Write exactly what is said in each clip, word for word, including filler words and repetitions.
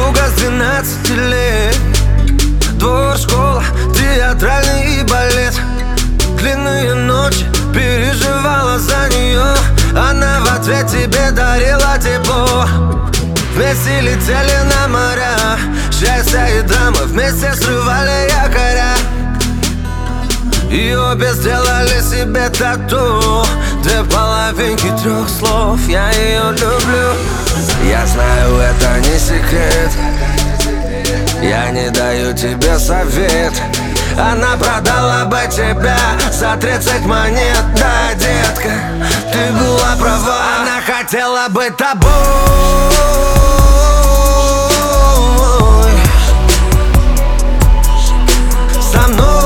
друга с двенадцати лет. Двор, школа, театральный и балет. Длинные ночи, переживала за нее. Она в ответ тебе дарила тепло. Вместе летели на моря, счастье и драма вместе срывали якоря. И обе сделали себе тату. Две половинки трех слов, я ее люблю. Я знаю, это не секрет. Я не даю тебе совет. Она продала бы тебя за тридцать монет. Да, детка, ты была права. Она хотела бы тобой. Со мной.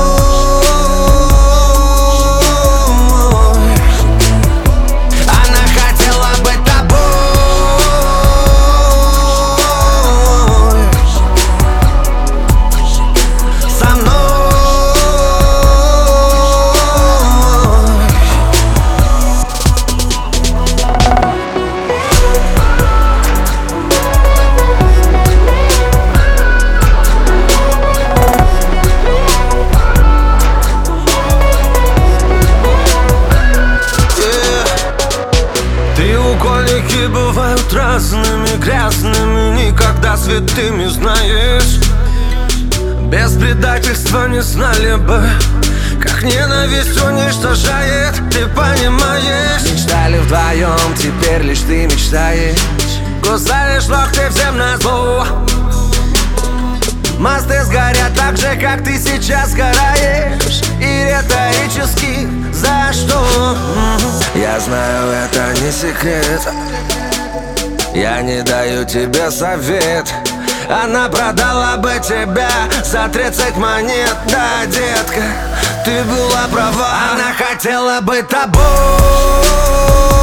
Треугольники бывают разными, грязными, никогда святыми, знаешь. Без предательства не знали бы, как ненависть уничтожает, ты понимаешь. Мечтали вдвоем, теперь лишь ты мечтаешь. Кусаешь локти всем назло. Мосты сгорят так же, как ты сейчас сгораешь. И риторически за что? Я знаю, это не секрет. Я не даю тебе совет. Она продала бы тебя за тридцать монет. Да, детка, ты была права. Она хотела бы тобой.